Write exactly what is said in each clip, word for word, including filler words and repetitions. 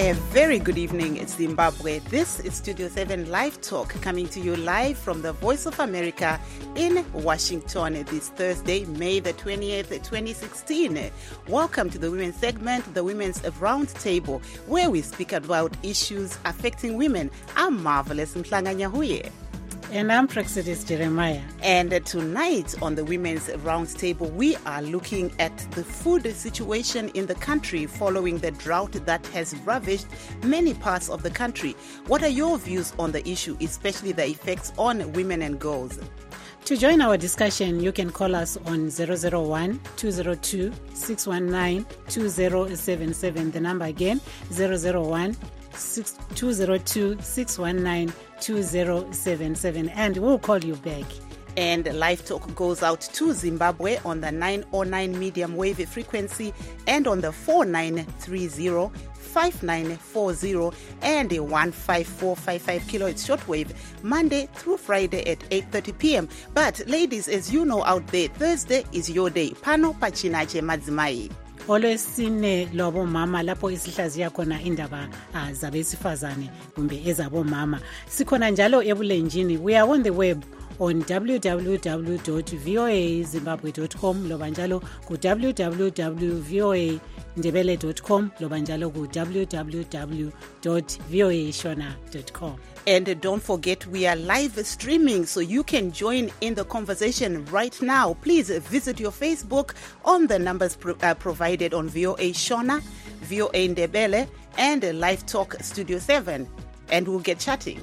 A very good evening, it's Zimbabwe. This is Studio seven Live Talk, coming to you live from the Voice of America in Washington this Thursday, May the twentieth, twenty sixteen. Welcome to the Women's segment, the Women's Roundtable, where we speak about issues affecting women. I'm Marvelous Mhlanga-Nyahuye. And I'm Praxidis Jeremiah. And tonight on the Women's Roundtable, we are looking at the food situation in the country following the drought that has ravaged many parts of the country. What are your views on the issue, especially the effects on women and girls? To join our discussion, you can call us on zero zero one, two zero two, six one nine, two zero seven seven. The number again, zero zero one, two zero two, six one nine, two zero seven seven, and we'll call you back. And Live Talk goes out to Zimbabwe on the nine oh nine medium wave frequency and on the four nine three zero, five nine four zero and a one five four five five kilohertz shortwave, Monday through Friday at eight thirty p.m. But ladies, as you know out there, Thursday is your day. Pano pachinache madzimai. Always sine lobo mama lapho isihlaziya khona indaba zabesifazane kumbe ezabo mama. Sikhona njalo ebulenjini. We are on the web on w w w dot voa zimbabwe dot com, loba njalo ku w w w dot voa ndebele dot com, loba njalo ku w w w dot voa shona dot com. And don't forget, we are live streaming, so you can join in the conversation right now. Please visit your Facebook on the numbers pro- uh, provided on V O A Shona, V O A Ndebele, and Live Talk Studio seven, and we'll get chatting.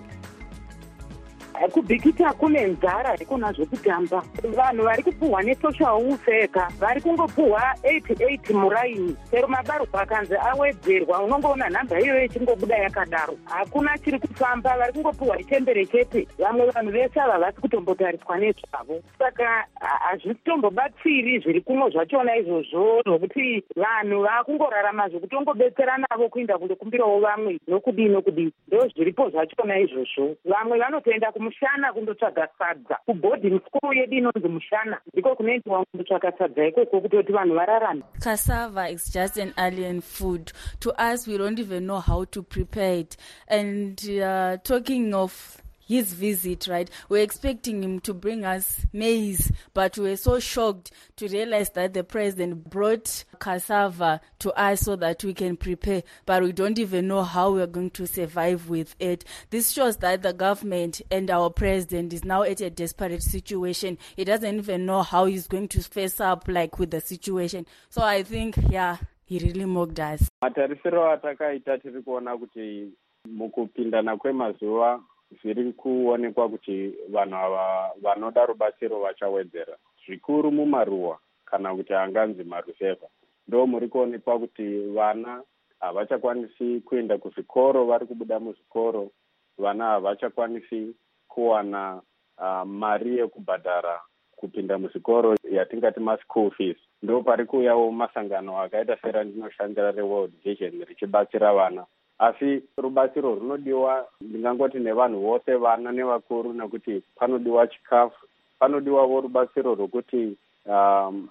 Kubikita kune nzara ikona zvokutamba vanhu vari kupuhwa nesocial ufeka vari kungopuhwa eighty-eight muraini chero mabaruku akanzi awedzerwa unongoona nhamba iyoyo ichingobuda yakadaro hakuna chiri kufamba vari kungopuhwa itembere chete vamwe vanhu vese ava vasi kutombotariswa nezvavo saka hazvitombobatsiri zviri kuno zvachona izvozvo zvokuti vanhu vakungorarama zvokutongobetsera navo kuinda kundokumbirawo vamwe nokudii nokudii ndo zviripo zvachona izvozvo vamwe vanotoenda kumushana kundotsvaga sadza kubhodhi school yedu inonzi mushana ndiko kunoendiwa kundotsvaga sadza ikoko kutoti vanhu vararame. Cassava is just an alien food to us. We don't even know how to prepare it. And uh, talking of his visit, right, we're expecting him to bring us maize, but we're so shocked to realize that the president brought cassava to us so that we can prepare, but we don't even know how we're going to survive with it. This shows that the government and our president is now at a desperate situation. He doesn't even know how he's going to face up like with the situation. So I think, yeah, he really mocked us. Matarisiro atakaita tiri kuona kuti mukupindana kwemazuva zviri kuonekwa kuti vanhu ava vanoda rubatsiro vachawedzera zvikuru mumaruwa kana kuti anganzi maruseva. Ndo muri kuonekwa kuti vana havachakwanisi kuenda kuzvikoro, vari kubuda muzvikoro, vana havachakwanisi kuwana uh, mari yekubhadhara kupinda muzvikoro yatingati ma-school fees. Ndo pari kuuyawo masangano akaita serandinoshanda reWorld Vision richibatsira vana. Asi rubatsiro runodiwa ndingangoti nevanhu vose, vana nevakuru, nekuti panodiwa chikafu, panodiwawo rubatsiro rwokuti um,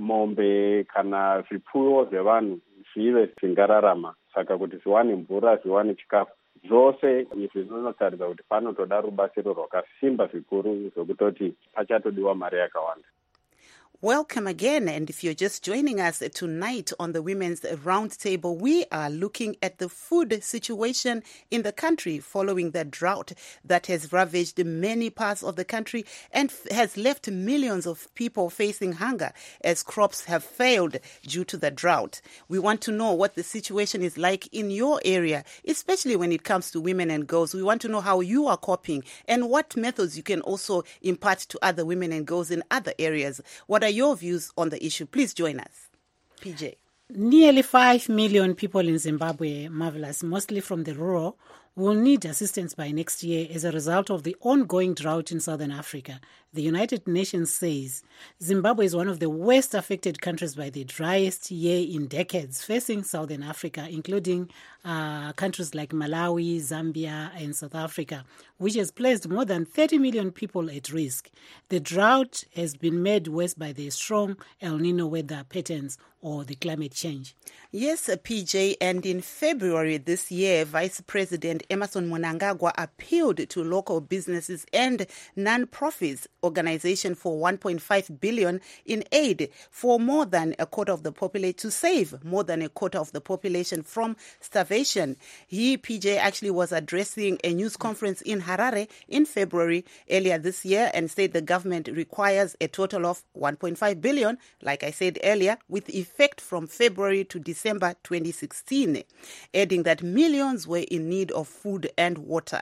mombe kana zvipfuwo zvevanhu zvive zvingararama, saka kuti zviwane mvura, zviwane chikafu. Zvose izvi zvinotaridza kuti panotoda rubatsiro rwakasimba zvikuru zvokutoti pachatodiwa mari yakawanda. Welcome again, and if you're just joining us tonight on the Women's Roundtable, we are looking at the food situation in the country following the drought that has ravaged many parts of the country and has left millions of people facing hunger as crops have failed due to the drought. We want to know what the situation is like in your area, especially when it comes to women and girls. We want to know how you are coping and what methods you can also impart to other women and girls in other areas. What are your views on the issue? Please join us. P J. Nearly five million people in Zimbabwe, Marvelous, mostly from the rural, will need assistance by next year as a result of the ongoing drought in southern Africa. The United Nations says Zimbabwe is one of the worst affected countries by the driest year in decades, facing southern Africa, including uh, countries like Malawi, Zambia, and South Africa, which has placed more than thirty million people at risk. The drought has been made worse by the strong El Nino weather patterns or the climate change. Yes, P J, and in February this year, Vice President Emmerson Mnangagwa appealed to local businesses and non-profits organization for one point five billion in aid for more than a quarter of the population, to save more than a quarter of the population from starvation. He, P J, actually was addressing a news conference in Harare in February earlier this year and said the government requires a total of one point five billion, like I said earlier, with effect from February to December twenty sixteen, adding that millions were in need of food and water.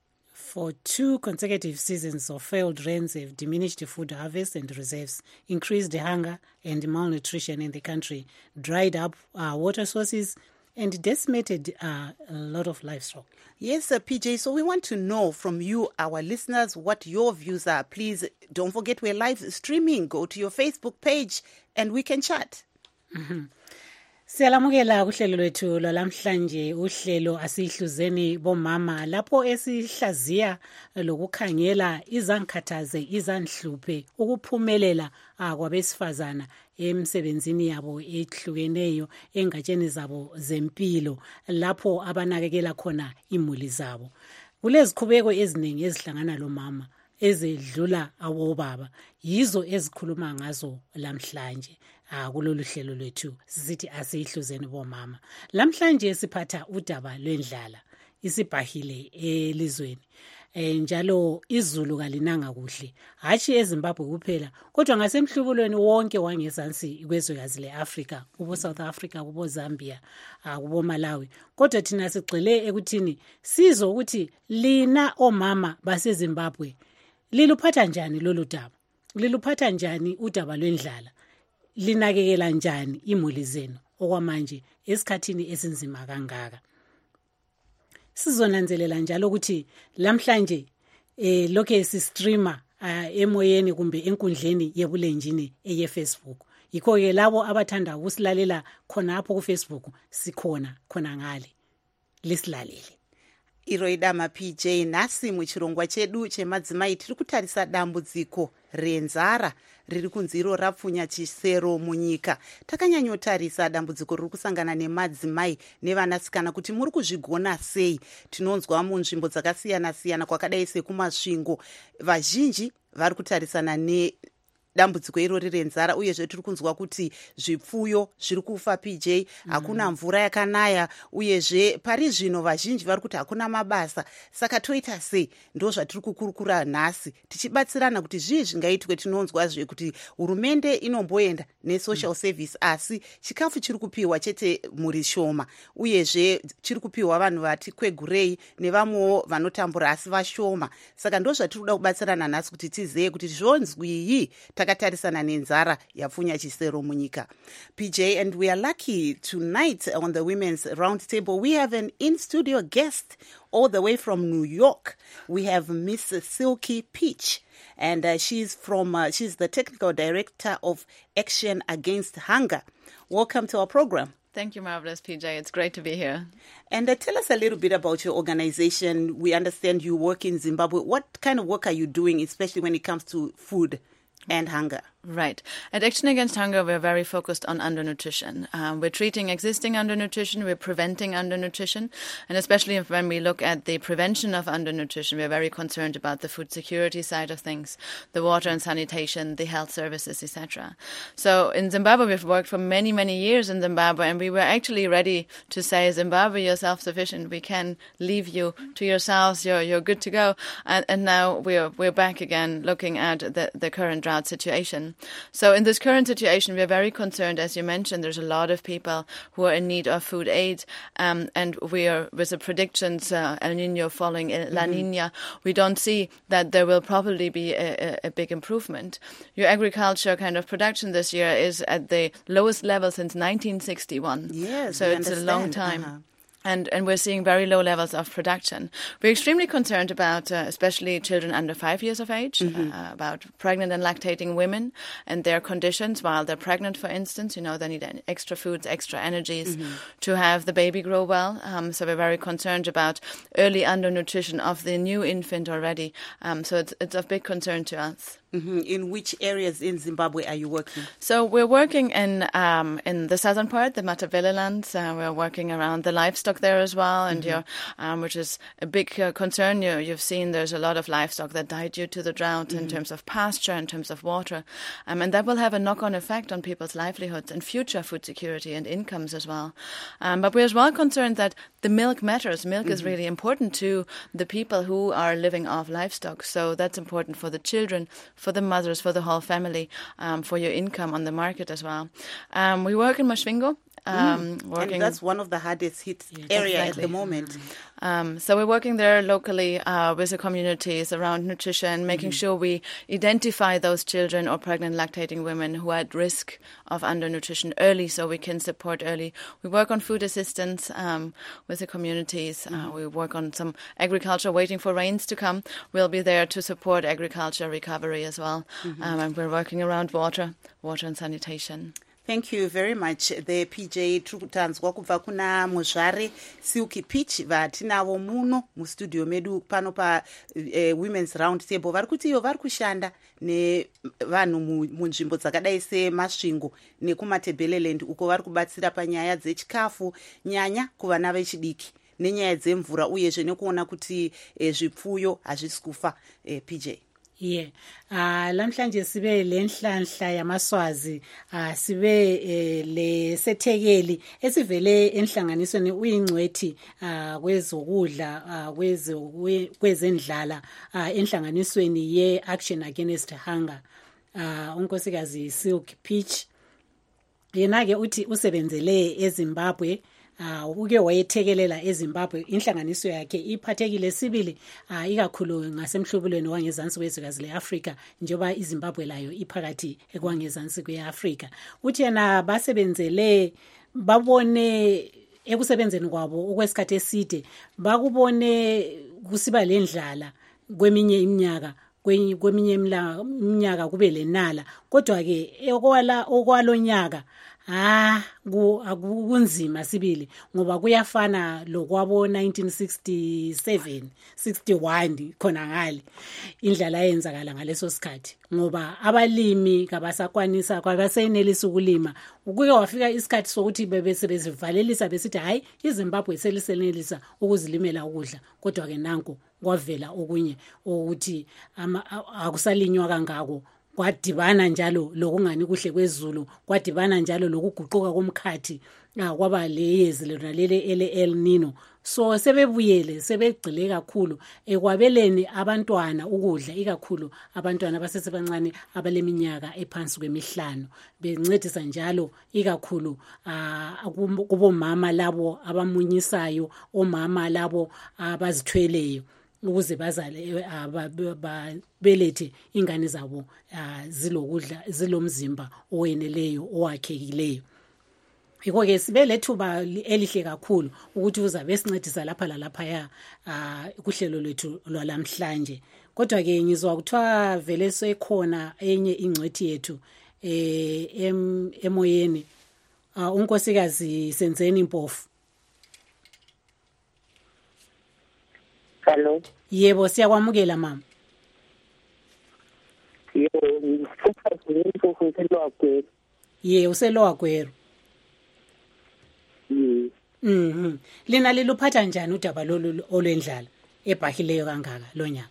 For two consecutive seasons of failed rains have diminished the food harvest and reserves, increased hunger and malnutrition in the country, dried up uh, water sources, and decimated uh, a lot of livestock. Yes, uh, P J, so we want to know from you, our listeners, what your views are. Please don't forget we're live streaming. Go to your Facebook page and we can chat. Mm-hmm. Siyalamukela kuhlelo lwethu lwalamhlanje, uhlelo asihluzeni bomama lapho esihlaziya lokukhangela izangikhathaze izanhluphe ukuphumelela kwabesifazana emsebenzini yabo ehlukeneyo engatsheni zabo zempilo lapho abanakekela khona imuli zabo. Kulezikhubeko eziningi ezihlangana lomama ezedlula awobaba, yizo ezikhuluma ngazo lamhlanje. Ah, kulolu hlelo lwethu sithi asihluzeni bomama. Lamhlanje siphatha udaba lwendlala isibhahile elizweni. E, njalo izulu kalinanga kuhle, hashi eZimbabwe kuphela kodwa ngasemhlubulweni wonke wangezansi kwezwekazi leAfrika, kubo South Africa, kubo Zambia, uh, kubo Malawi. Kodwa thina sigxile ekuthini sizo ukuthi lina omama baseZimbabwe liluphatha njani lolu daba, liluphatha njani udaba lwendlala, linakekela njani imuli zenu okwamanje esikhathini esinzima kangaka. Sizonanzelela njalo ukuthi lamhlanje eh lokho sistreamer uh, emoyeni kumbe enkundleni yebulenjini eye Facebook. Yikho ke labo abathanda ukusilalela khona apho ku Facebook sikhona khona ngale. Lisilalele. Iroidama P J, nasi muchirongwa chedu chemadzimai tiri kutarisa dambudziko renzara riri kunziro rapfunya chisero munyika. Takanyanyotarisa dambudziko riri kusangana nemadzimai nevanasikana kuti muri kuzvigona sei. Tinonzwa munzvimbo dzakasiyana siyana kwakadai sekumasvingo vazhinji vari kutarisana ne dambudziko irori renzara, uyezve tiri kunzwa kuti zvipfuyo zviri kufa P J, hakuna mvura yakanaya, uyezve pari zvino vazhinji vari kuti hakuna mabasa. Saka toita sei? Ndo zvatiri kukurukura nhasi tichibatsirana kuti zvii zvingaitwe. Tinonzwazve kuti hurumende inomboenda nesocial service asi chikafu chiri kupiwa chete muri shoma, uyezve chiri kupiwa vanhu vati kwegurei nevamwewo vanotambura asi vashoma. Saka ndo zvatiri kuda kubatsirana nhasi kuti tizive kuti zvonzwii takatarisana nenzara yapfunya chisero munyika. P J, and we are lucky tonight on the Women's Roundtable. We have an in-studio guest all the way from New York. We have Miss Silky Peach, and uh, she's from uh, she's the technical director of Action Against Hunger. Welcome to our program. Thank you, Marvelous P J. It's great to be here. And uh, tell us a little bit about your organization. We understand you work in Zimbabwe. What kind of work are you doing, especially when it comes to food and hunger? Right. At Action Against Hunger, we're very focused on undernutrition. Um, we're treating existing undernutrition, we're preventing undernutrition, and especially when we look at the prevention of undernutrition, we're very concerned about the food security side of things, the water and sanitation, the health services, et cetera. So in Zimbabwe, we've worked for many, many years in Zimbabwe, and we were actually ready to say, Zimbabwe, you're self-sufficient, we can leave you to yourselves, you're you're good to go. And, and now we're we're back again looking at the, the current drought situation. So in this current situation, we're very concerned. As you mentioned, there's a lot of people who are in need of food aid. Um, and we are, with the predictions, uh, El Nino following mm-hmm. La Nina, we don't see that there will probably be a, a, a big improvement. Your agriculture kind of production this year is at the lowest level since nineteen sixty-one. Yes, so it's understand. a long time. Uh-huh. And, and we're seeing very low levels of production. We're extremely concerned about, uh, especially children under five years of age, mm-hmm. uh, about pregnant and lactating women and their conditions while they're pregnant, for instance. You know, they need extra foods, extra energies mm-hmm. to have the baby grow well. Um, so we're very concerned about early undernutrition of the new infant already. Um, so it's, it's of big concern to us. Mm-hmm. In which areas in Zimbabwe are you working? So we're working in um, in the southern part, the Matabeleland. Uh, we're working around the livestock there as well, and mm-hmm. you're, um, which is a big uh, concern. You, you've seen there's a lot of livestock that died due to the drought mm-hmm. in terms of pasture, in terms of water, um, and that will have a knock-on effect on people's livelihoods and future food security and incomes as well. Um, but we're as well concerned that the milk matters. Milk mm-hmm. is really important to the people who are living off livestock. So that's important for the children, for the mothers, for the whole family, um, for your income on the market as well. Um, we work in Masvingo. Um, mm. working and that's one of the hardest hit yeah, area exactly. at the moment. Mm. Um, so we're working there locally uh, with the communities around nutrition, making mm-hmm. sure we identify those children or pregnant lactating women who are at risk of undernutrition early so we can support early. We work on food assistance um, with the communities. Mm-hmm. Uh, we work on some agriculture, waiting for rains to come. We'll be there to support agriculture recovery as well. Mm-hmm. Um, and we're working around water, water and sanitation. Thank you very much. The P J Trukutanzwa kubva kuna Muzvare Silky Peach vatinavo muno mustudio medu pano pa uh, Women's Round Table. Vari kuti iyo vari kushanda nevanhu munzvimbo dzakadai seMasvingo nekuMatabeleland uko vari kubatsira panyaya dzechikafu nyanya kuvana vechidiki nenyaya dzemvura uyezve nekuona kuti eh, zvipfuyo hazvisi kufa. eh, P J. Yeah. Uh, lamhlanje sibe lenhlanhla yamaswazi uh, sibe eh, le sethekeli esivele enhlanganisweni uyingcwethi uh, kwezokudla uh, kwezo kwezendlala uh, enhlanganisweni ye Action Against Hunger. Uh, unkosikazi Silky Peach yena ke uthi usebenzele eZimbabwe. Uh, uke wayethekelela eZimbabwe. Inhlanganiso yakhe iphathekile sibili uh, ikakhulu ngasemhlubulweni wangezansi kwezwekazi leAfrika njengoba iZimbabwe layo iphakathi ekwangezansi kweAfrika. Uthi yena basebenzele babone ekusebenzeni kwabo okwesikhathi eside bakubone kusiba lendlala kweminye iminyaka kweminye iminyaka kube lenala kodwa ke okwala okwalonyaka ah kunzima sibili ngoba kuyafana lokwabo nineteen sixty-seven sixty-one khona ngale indlala yenzakala ngaleso sikhathi ngoba abalimi kabasakwanisa kwabasenelisa ukulima ukuke wafika isikhathi sokuthi bebese bezivalelisa besithi hayi iZimbabwe selisenelisa ukuzilimela ukudla kodwa ke nanku kwavela okunye ukuthi akusalinywa kangako kwadibana njalo lokungani kuhle kwezulu kwadibana njalo lokuguquka komkhathi kwaba leyezi lona lele El Nino so sebebuyele sebegcile kakhulu ekwabeleni abantwana ukudla ikakhulu abantwana abasesebancane abaleminyaka ephansi kwemihlanu bencedisa njalo ikakhulu kubomama labo abamunyisayo omama labo abazithweleyo ukuze bazale babelethe ingane zabo zilokudla zilomzimba oweneleyo owakhekileyo. Yiko ke sibe lethuba elihle kakhulu ukuthi uzabe sincedisa lapha lalapha ya kuhlelo lwethu lwalamhlanje. Kodwa ke ngizwa kuthiwa vele sekhona enye ingcwethi yethu eh emoyeni unkosikazi Senzeni Mpofu. Hello. Yebo siyakwamukela mama. Yebo ngifuna ukuselwa kwero. Ye uselwa kwero. Mhm. Mhm. Lina liluphatha njani udaba lolu olwendlala ebhahileyo kangaka lonyaka?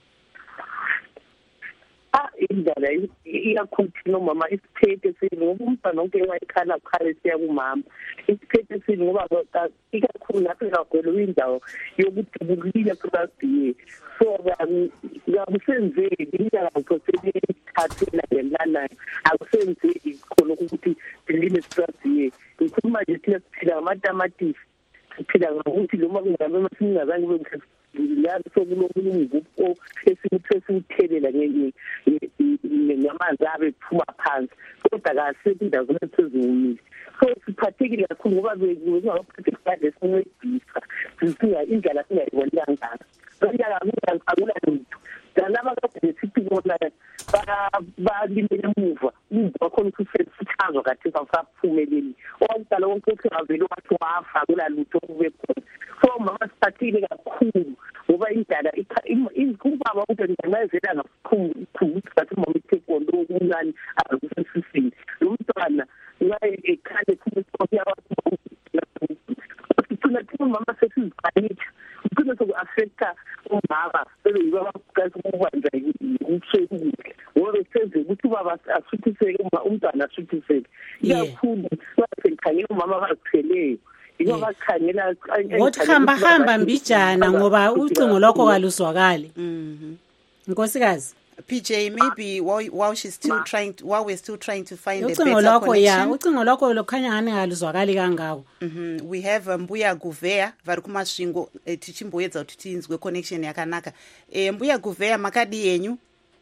Ah indaba iyakhuluma mama isiphethe sini ngoba umntwana onke wayekhala khale siya kumama. Isiphethe sini ngoba ikakhulu lapho ngagwela indawo yokuthi bukulile kulasiye. So ngakusenzeki indaba ngosebenzithathela ngelana akusenzeki khona ukuthi lime strasiye. Ngikhuluma nje thina siphila ngamatamatifi. Siphila ngokuthi noma kungabe masingazange bengikho la sokulungu ko esikuthelela ngenyamaza abephuma phansi kodwa kasethi indawo ezimile so siphathekile kakhulu ngoba bekuzawuphatha lesinqedisa singa indlela singayiboni kangaka kanjalo akula lutho laba kade sithi bona balimele emuva bakhona ukusichazwa kathi basaphumeleli okudala wonke ukuvela wathi wafa kula lutho kube khona so mama siphathile kakhulu ngoba indala ikubaba ukuthi ngiyazela ngakhulu ukuthi bathi mama ithekolo okuncane akusisini lo mntwana uyaye ekhale kumuntu yabantu thina thina mama sesizibhanitha kuno soku affecta umama bebe yiba bakwazi ukwenza umsebenzi ngoba senze ukuthi baba asuthiseke umntwana asuthiseke iyakhulu basekhangela umama bakutheleyo yiba bakhangela wothi hamba hamba mbijana ngoba ucingo lokho kaluzwakali mhm nkosikazi P J, maybe while, while she's still trying to, while we're still trying to find a better connection. Yeah, ucingo lokho lokhanya ngani ngaluzwakali kangako. Mhm. We have Mbuya Guvea vari kumasvingo tichimboedza kuti tinzwe connection yakanaka. Eh Mbuya Guvea makadi yenyu?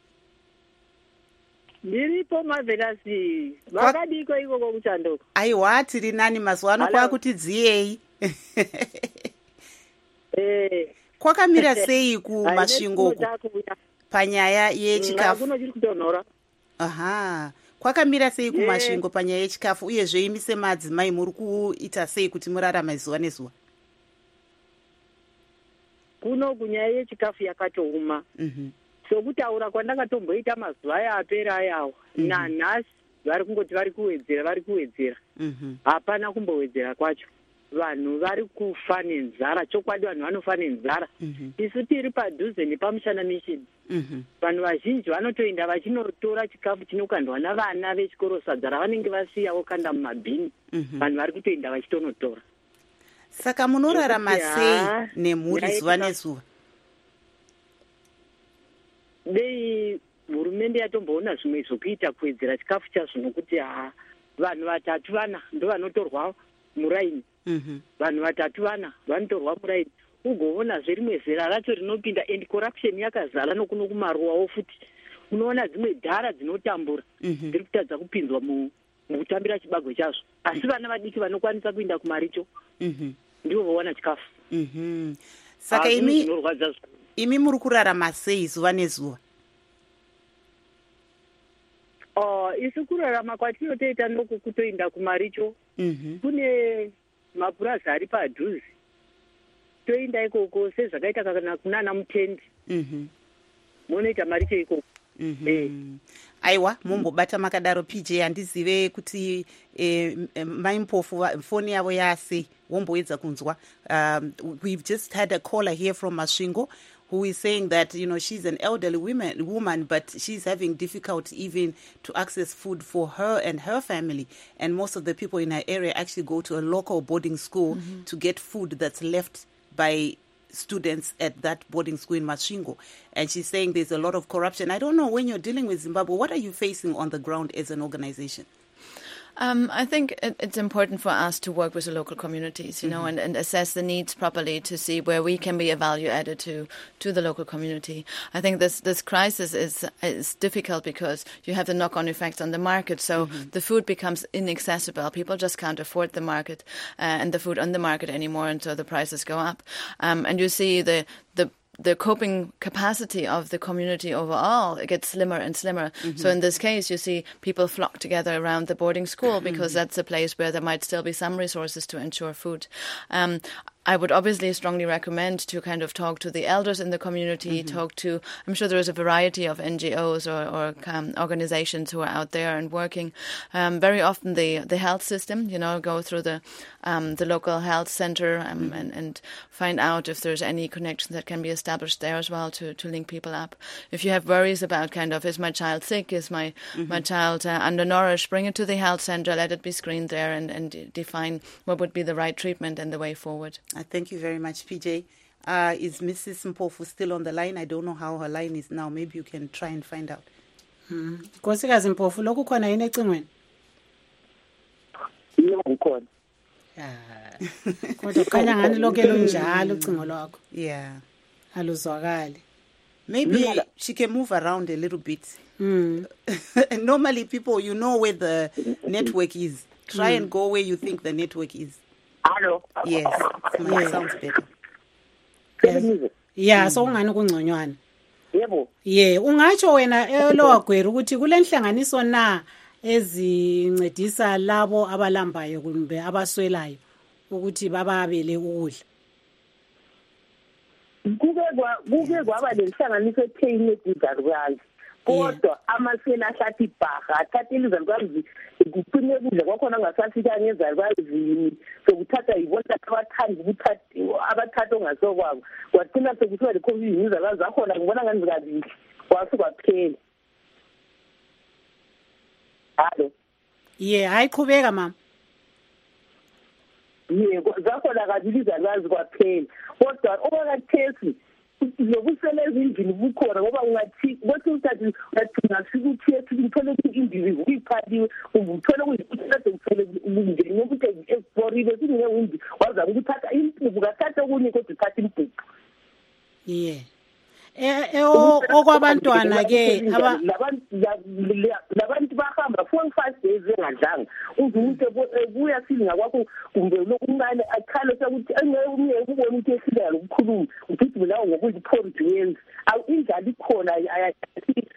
Ndiripo mavelasi. Makadiko ikoko kuchandoka. Aiwa tiri nani mazwano kwa kuti dziyei. Eh. Kwakamira sei kumasvingo? Panyaya yechikafu. Aha. Kwakamira sei kumasvingo panyaya yechikafu uyezve imi semadzimai muri kuita sei kuti murarame zuva nezuva? Kuno kunyaya yechikafu yakatouma. Mhm. Sokutaura kwandakatomboita mazuva aya apera ayawo. Nanhasi vari kungoti vari kuwedzera vari kuwedzera. Mhm. Hapana kumbowedzera kwacho. Vanhu vari kufa nenzara chokwadi vanhu vanofa nenzara isu tiri padhuze nepamushana mission vanhu vazhinji vanotoenda vachinotora chikafu chinokandwa navana vechikoro sadza ravanenge vasiya vokanda mumabhini vanhu vari kutoenda vachitonotora saka munorarama sei nemhuri zuva nezuva dei hurumende yatomboona zvimwe zvokuita kuwedzera chikafu chazvo nokuti ha vanhu vatatu vana ndo vanotorwa muraini Mhm. Vanhu vatatu vana vanotorwa muraini ugoona zverimwe zera racho rinopinda and corruption yakazara nokuno kumaruwawo futi unoona dzimwe dhara dzinotambura dziri kutadza kupinzwa mukutambira chibago chazvo asi vana vadiki vanokwanisa kuinda kumaricho ndivo vowana chikafu saka imi imi muri kurarama sei zuva nezuva? Oh, isi kurarama kwatinotoita ndoku kutoinda kumaricho kune mapurazi ari padhuze toinda ikoko sezvakaita kana kunana mutendi munoita maricho ikoko aiwa mumbobata makadaro P J handizive kuti eh, maimpofu foni yavo yasei womboedza kunzwa. Um, we've just had a caller here from Masvingo who is saying that, you know, she's an elderly woman, woman, but she's having difficulty even to access food for her and her family. And most of the people in her area actually go to a local boarding school mm-hmm. to get food that's left by students at that boarding school in Masvingo. And she's saying there's a lot of corruption. I don't know, when you're dealing with Zimbabwe, what are you facing on the ground as an organization? Um, I think it, it's important for us to work with the local communities, you know, mm-hmm. and, and assess the needs properly to see where we can be a value added to, to the local community. I think this, this crisis is is difficult because you have the knock-on effects on the market. So mm-hmm. the food becomes inaccessible. People just can't afford the market uh, and the food on the market anymore, and so the prices go up. Um, and you see the the the coping capacity of the community overall, it gets slimmer and slimmer. Mm-hmm. So in this case, you see people flock together around the boarding school because mm-hmm. that's a place where there might still be some resources to ensure food. Um, I would obviously strongly recommend to kind of talk to the elders in the community, mm-hmm. talk to, I'm sure there is a variety of N G Os or, or um, organizations who are out there and working. Um, very often the, the health system, you know, go through the um, the local health center um, mm-hmm. and, and find out if there's any connections that can be established there as well to, to link people up. If you have worries about kind of, is my child sick, is my, mm-hmm. my child uh, undernourished, bring it to the health center, let it be screened there and, and define what would be the right treatment and the way forward. Uh, thank you very much, P J. Uh, is Missus Mpofu still on the line? I don't know how her line is now. Maybe you can try and find out. Nkosikazi Mpofu, lokhu khona yini ecingweni? Yebo ukhona. Ah. Kodwa khanya ngani lokho elunjalo ucingo lwakho. Yeah. Aluzwakali. Maybe yeah. she can move around a little bit. Mm. Normally people, you know where the network is. Try mm. and go where you think the network is. Hello. Yes, it yeah. sounds better. Yes. Yeah, so ungani kungconywana. Yebo. Yeah, ungatsho wena eLoagweru ukuthi kulenhlanganiso na ezincedisa labo abalambayo kumbe abaswelayo ukuthi bababele ukudla. Kuke kwa kuke kwaba lenhlanganiso etheyini eDizarwazi. Kodwa amasela ahlathi ibhaga athatha ilizalukwazi kuphine kudla kwakhona ngasafika ngezalukwazi sokuthatha yibona abathandi ukuthatha abathatha ongasokwabo kwathina sekuthiwa le-covid ngizalukwazi akhona ngibona ngani kabili kwasuka kuphela. Hallo. Yeah, hayi qhubeka mama. Yebo, zakhona kabili izalukwazi kwaphela. Kodwa obakathesi lokusela ezindlini bukhona ngoba ungathi kwathi uthathi uyathina sikuthi sikuthole indili uyiphaliwe ubuthole kuyikuthatha ukuthole ukungena ukuthi explore singewindi waza ukuthatha impuphu kathatha okunye kodwa uthatha impuphu. Yeah. Eh okwabantwana ke labantu labantu bahamba four five days engadlanga umuntu ebuya silinga kwakho kumbe lokuncane akhalo sokuthi engeke umye ukubona ukuthi esila lokukhuluma ukuthi lawo ngokuyiphoridi wenzi awu injalo ikhona ayathi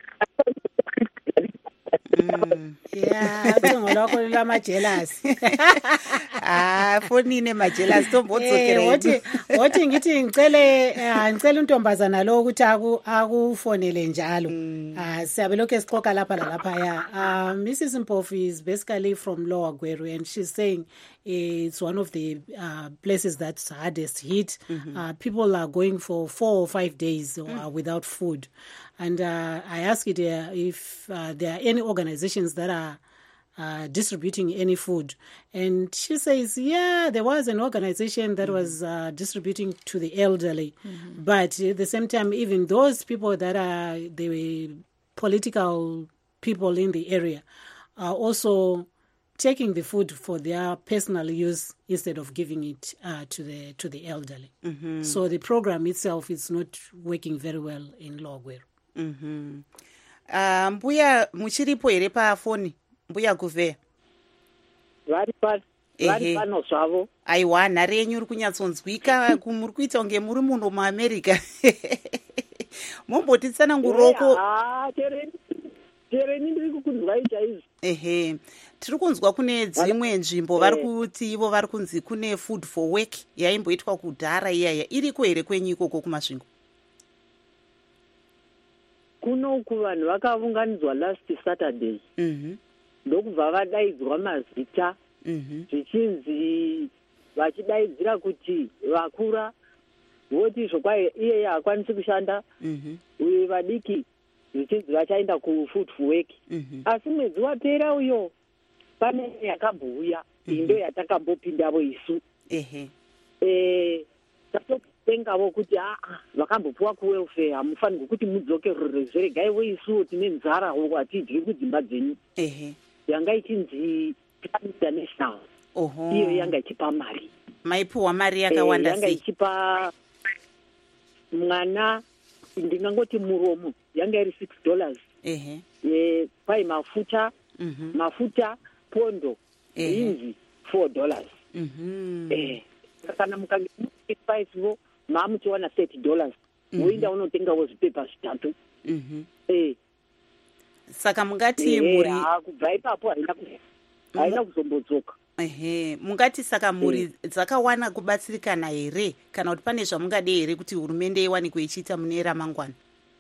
yeah ucingo lwakho lwamajealous. Ah fonine majealous tombotsokereni. Wothi wothi ngithi ngicele ngicela untombazana lo ukuthi aku akufonele njalo. Ah siyabe lokho esixoxa lapha lapha ya. Uh, Missus Mpofu is basically from Loagweru and she's saying it's one of the uh, places that's hardest hit. Mm-hmm. Uh, people are going for four or five days uh, mm. without food. And uh, I asked it uh, if uh, there are any organizations that are uh, distributing any food. And she says, yeah, there was an organization that mm-hmm. was uh, distributing to the elderly. Mm-hmm. But at the same time, even those people that are the political people in the area are also taking the food for their personal use instead of giving it uh, to the to the elderly. Mm-hmm. So the program itself is not working very well in Loagweru. Mhm. Ah mbuya muchiripo here pa phone mbuya Guvea. Vari pa vari pano zvavo. Aiwa nhare yenyu uri kunyatsonzwika kumuri kuita unge muri munhu muAmerica. Mombotitsana nguroko. Ah tereni. Tereni ndiri kukunzwai chaizvo. Ehe. Tiri kunzwa kune dzimwe nzvimbo vari kuti ivo vari kunzi kune food for work yaimboitwa kudhara iyaya iriko here kwenyu ikoko kumasvingo. Kunoku vanhu vakaunganidzwa last Saturday. Mhm. Ndokubva vadaidzwa mazita. Mhm. Zvichinzi vachidaidzira kuti vakura voti zvokwai iye hakwanisi kushanda. Mhm. Uye vadiki zvichinzi vachaenda kufood for work. Mhm. Asi mwedzi wapera uyo pane yakabhuya indo yatakambopindavo isu. Ehe. Eh tengavo kuti ah vakambopuwa kuwelfare hamufanirwi kuti mudzokerere zveregaiwo isuwo tine nzara hatidyi kudzimba dzenyu. Ehe. Yanga ichinzi Plan International. Oho. Iyo yanga ichipa mari. Maipuwa mari yakawanda sei? Yanga ichipa mwana ndingangoti muromo yanga iri six dollars. Ehe. Eh pai mafuta mhm mafuta pondo inzi four dollars. Mhm. Eh kana mukange five vo mamuchiwana thirty dollars. Uinda unotengawo zvipepa zvitatu. Mhm. Eh. Saka mungati muri kubva ipapo haina haina kuzombodzoka. Ehe, mungati saka muri dzakawana kubatsirikana here kana kuti pane zvamungade here kuti hurumende iwane kuichita mune ramangwana?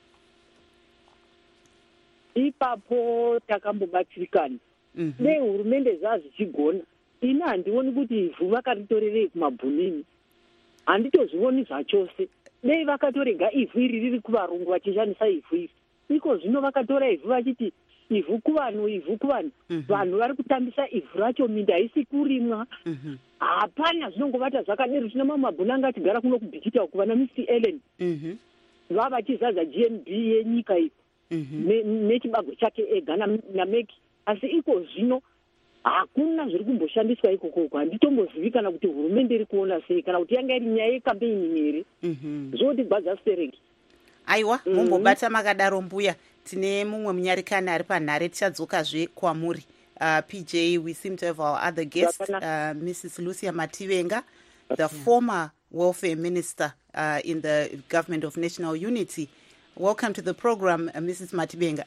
Ipapo takambobatsirikana. Dei hurumende zvazichigona. Ina handioni kuti ivhu vakaritorerei kumabhunini. Handitozvioni zvachose. Dei vakatorega ivhu iri riri kuvarungu vachishandisa ivhu iri. Iko zvino vakatora ivhu vachiti ivhu kuvanhu ivhu kuvanhu. Vanhu vari kutambisa ivhu racho minda haisi kurimwa. Hapana zvinongovata zvakadero. Zvina mamabhuni anga atigara kuno kubhikita uku vana Mister Ellen. Vava vachizaza G N B yenyika iyi. Nechibago chake ega naMeki. Asi iko zvino hakuna zviri kumboshandiswa ikoko. Handitombozvivi kana kuti hurumende iri kuona sei kana kuti yanga iri nyaya yekampeini here. Zvoti gwadza stereki. Aiwa, mumbobata makadaro mbuya. Tine mumwe munyarikani ari panhare tichadzokazve kwamuri. Uh, P J, we seem to have our other guest, uh, Missus Lucia Mativenga, the former welfare minister uh, in the Government of National Unity. Welcome to the program, uh, Missus Matibenga.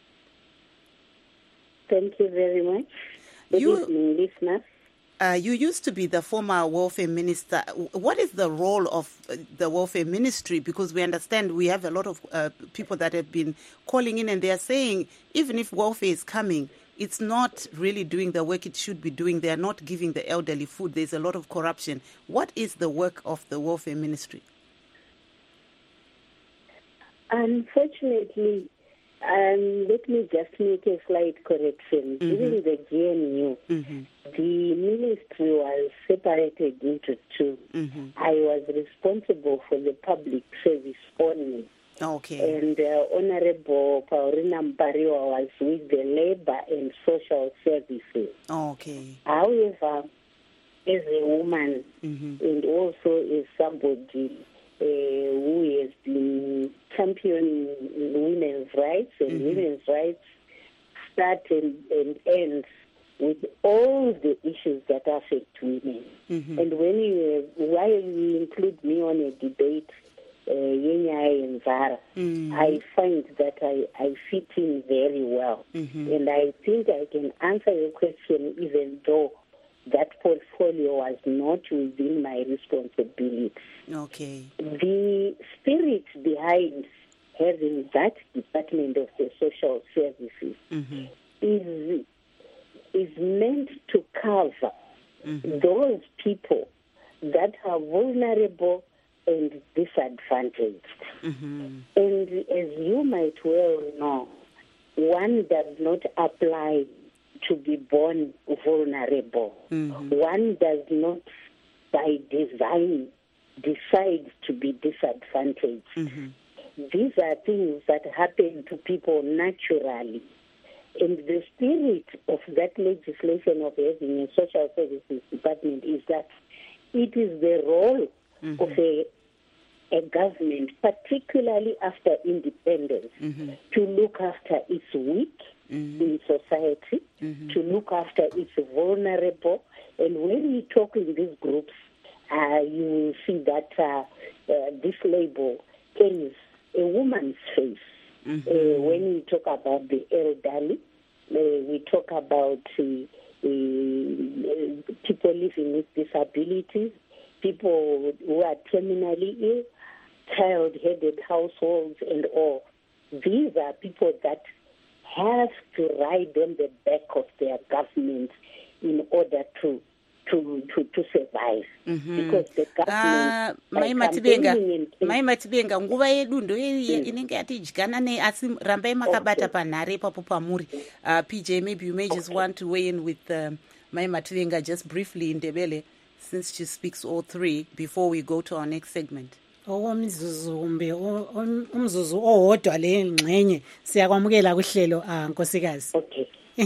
Thank you very much. Good You- evening, listeners. Uh, you used to be the former welfare minister. What is the role of uh, the welfare ministry? Because we understand we have a lot of uh, people that have been calling in and they are saying even if welfare is coming, it's not really doing the work it should be doing. They are not giving the elderly food. There's a lot of corruption. What is the work of the welfare ministry? Unfortunately, um, let me just make a slight correction. Mm-hmm. During the G N U, Mm-hmm. the ministry was separated into two. Mm-hmm. I was responsible for the public service only. Okay. And uh, Honorable Paulina Mpariwa was with the labor and social services. Okay. However, as a woman Mm-hmm. and also as somebody uh, who has been championing women's rights, and Mm-hmm. women's rights start and, and ends with all the issues that affect women. Mm-hmm. And when you, while you include me on a debate, uh, Yenya and Zara, Mm-hmm. I find that I, I fit in very well. Mm-hmm. And I think I can answer your question even though that portfolio was not within my responsibility. Okay. The spirit behind having that Department of the Social Services Mm-hmm. is is meant to cover Mm-hmm. those people that are vulnerable and disadvantaged. Mm-hmm. And as you might well know, one does not apply to be born vulnerable. Mm-hmm. One does not, by design, decide to be disadvantaged. Mm-hmm. These are things that happen to people naturally. And the spirit of that legislation of having a social services department is that it is the role Mm-hmm. of a, a government, particularly after independence, Mm-hmm. to look after its weak Mm-hmm. in society, Mm-hmm. to look after its vulnerable. And when we talk in these groups, uh, you will see that uh, uh, this label carries a woman's face. Mm-hmm. Uh, when we talk about the elderly, uh, we talk about uh, uh, people living with disabilities, people who are terminally ill, child-headed households, and all. These are people that have to ride on the back of their government in order to to to, to survive. Mm-hmm. Because the Ah, government, by Mai Matibenga, campaigning and- Mai Matibenga, nguva yedu ndo iyi inenge yatidyana ne asi rambai makabata panhare ipapo pamuri. Uh, P J, maybe you may just want to weigh in with um, Mai Matibenga just briefly in Ndebele, since she speaks all three, before we go to our next segment. okomzuzu kumbe o- om- umzuzu owodwa le ngxenye siyakwamukela kuhlelo ah nkosikazi. Okay.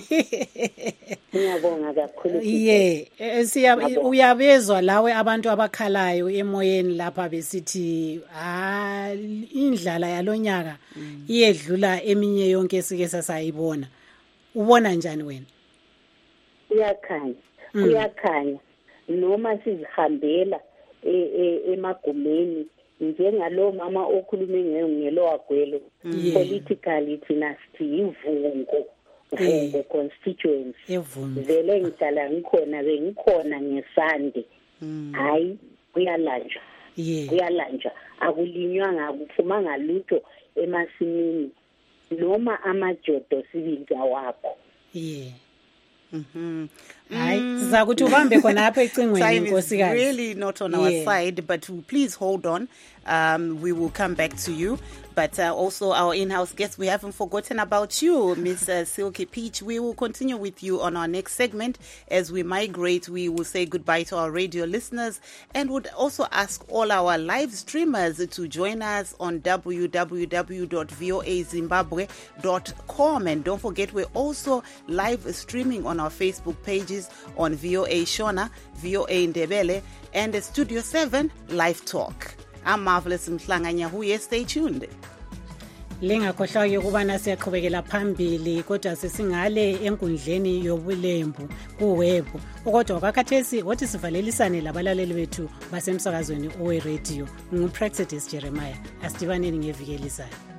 Ngiyabonga kakhulu. Ye, eh, siya Ngiyabonga. uyabezwa lawe abantu abakhalayo emoyeni lapha besithi ah indlala yalonyaka iyedlula eminye yonke esike sasayibona. Ubona njani wena? Kuyakhanya. Kuyakhanya. Noma sizihambela e- e- emagumeni njengalo mama okhulume ngelo wagwelo, Yeah. politically thina sithi ivungo. Vungo constituency. Evumbi. Vele ngihlala ngikhona bengikhona ngesande. Hayi kuyalanjwa. Ye. Kuyalanjwa. Akulinywanga akuphumanga lutho emasimini. Noma amajodo sibili wakho. Ye. Mm-hmm. Hayi sizakuthi ubambe khona apha ecingweni Time is nkosikazi. really not on our Yeah. side, but please hold on. Um, we will come back to you. But uh, also our in-house guest, we haven't forgotten about you, Miss Uh, Silky Peach. We will continue with you on our next segment. As we migrate, we will say goodbye to our radio listeners and would also ask all our live streamers to join us on w w w dot v o a zimbabwe dot com. And don't forget, we're also live streaming on our Facebook pages on V O A Shona, V O A Ndebele, and Studio seven Live Talk. I'm Marvelous Mhlanganya. Stay tuned. Lingakhohlwa ukubana siyaqhubekela phambili kodwa sesingale enkundleni yobulembu kuweb. Kodwa kwakhathesi wothi sivalelisane labalaleli bethu basemsakazweni owe radio. Ngu Praxedis Jeremiah. Asidibaneni ngeviki elizayo.